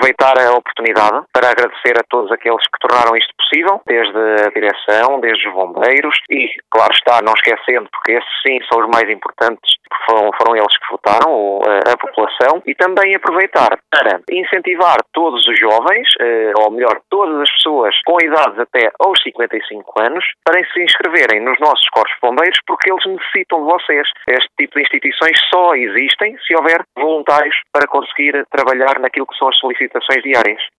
aproveitar a oportunidade para agradecer a todos aqueles que tornaram isto possível, desde a direção, desde os bombeiros e, claro está, não esquecendo, porque esses sim são os mais importantes, porque foram eles que votaram, a população, e também aproveitar para incentivar todos os jovens, ou melhor, todas as pessoas com idades até aos 55 anos, para se inscreverem nos nossos corpos de bombeiros, porque eles necessitam de vocês. Este tipo de instituições só existem se houver voluntários para conseguir trabalhar naquilo que são as solicitações diárias.